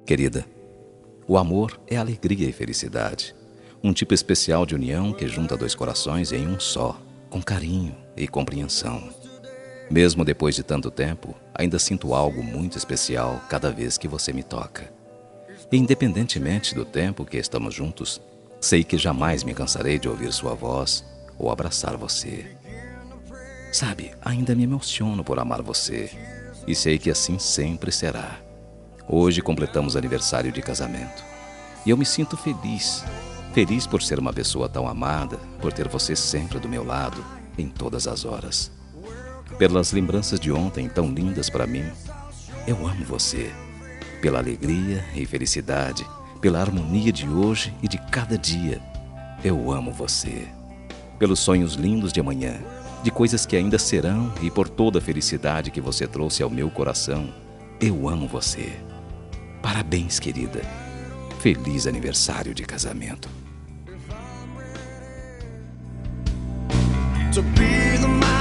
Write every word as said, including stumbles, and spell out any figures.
Querida, o amor é alegria e felicidade. Um tipo especial de união que junta dois corações em um só, com carinho e compreensão. Mesmo depois de tanto tempo, ainda sinto algo muito especial cada vez que você me toca. E independentemente do tempo que estamos juntos, sei que jamais me cansarei de ouvir sua voz ou abraçar você. Sabe, ainda me emociono por amar você e sei que assim sempre será. Hoje completamos aniversário de casamento e eu me sinto feliz. Feliz por ser uma pessoa tão amada, por ter você sempre do meu lado, em todas as horas. Pelas lembranças de ontem tão lindas para mim, eu amo você. Pela alegria e felicidade, pela harmonia de hoje e de cada dia, eu amo você. Pelos sonhos lindos de amanhã, de coisas que ainda serão e por toda a felicidade que você trouxe ao meu coração, eu amo você. Parabéns, querida. Feliz aniversário de casamento. To be the man